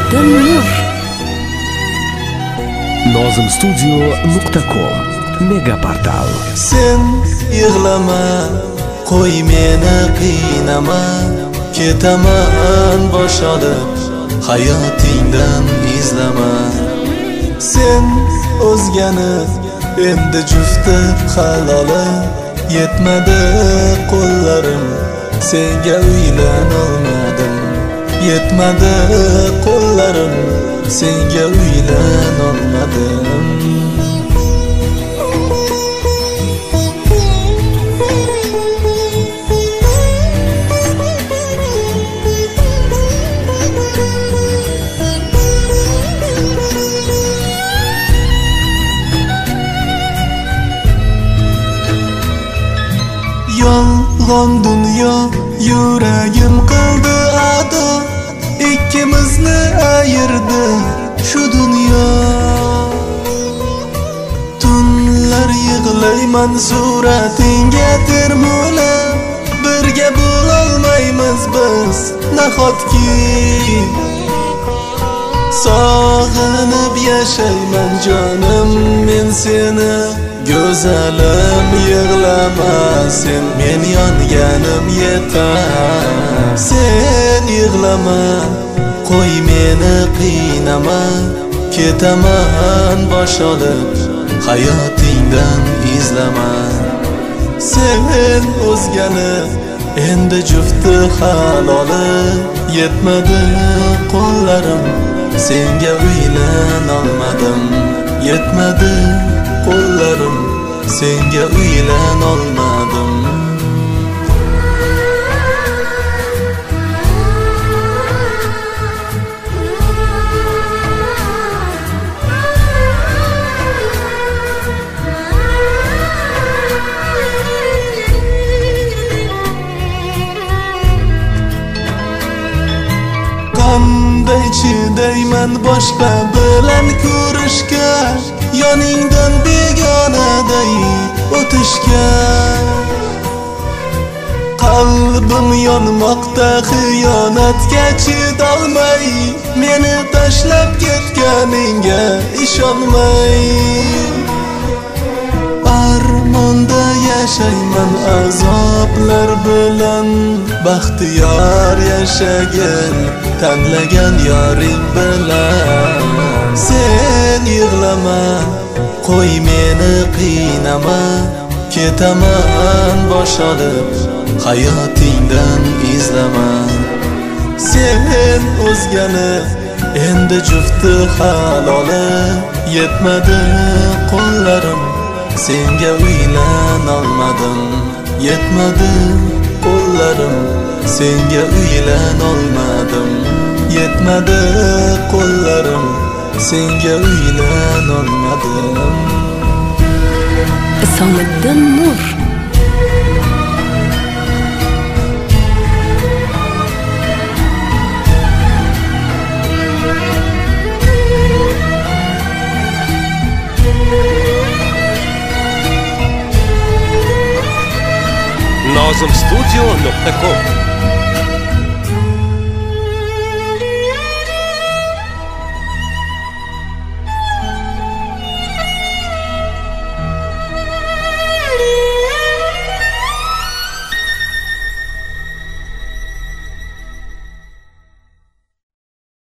Asalomiddin Nur. Nozimstudio.com Mega portal. Sen yig'lama, qo'y meni qiynama, ketaman bosh olib, hayotingdan izlama. Sen o'zgani endi jufti haloli, yetmadi qo'llarim, senga uylanolmadim. Yetmadi qo'llarim, senga uylanolmadim. Yolg'on dunyo yuragim qildi ado, ikkimizni ayirdi shu dunyo. Tunlar yig'layman suratingga termulib, birga bo'lolmaymiz biz nahotki. Sog'inib yashayman jonim men seni, go'zalim yig'lama sen, men yonganim yetar. Sen yig'lama, qo'y meni qiynama, ketaman bosh olib, hayotingdan izlama. Sen o'zgani endi jufti haloli, yetmadi qo'llarim, senga uylanolmadim. Yetmadi qo'llarim, senga uylanolmadim. Qanday chidayman boshqa bilan ko'rishga, yoningdan begonaday o'tishga. Qalbim yonmoqda xiyonatga chidolmay, meni tashlab ketganingga ishonmay. Armonda yashayman azoblar bilan, baxtiyor yashagin tanlagan yoring bilan. Sen yig'lama, qo'y meni qiynama, ketaman bosh olib, hayotingdan izlama. Sen o'zgani endi jufti haloli, yetmadi qo'llarim, senga uylanolmadim. Yetmadi qo'llarim, senga uylanolmadim. Yetmadi qo'llarim, senga uylanolmadim. Asalomiddin Nur. Nozimstudio.com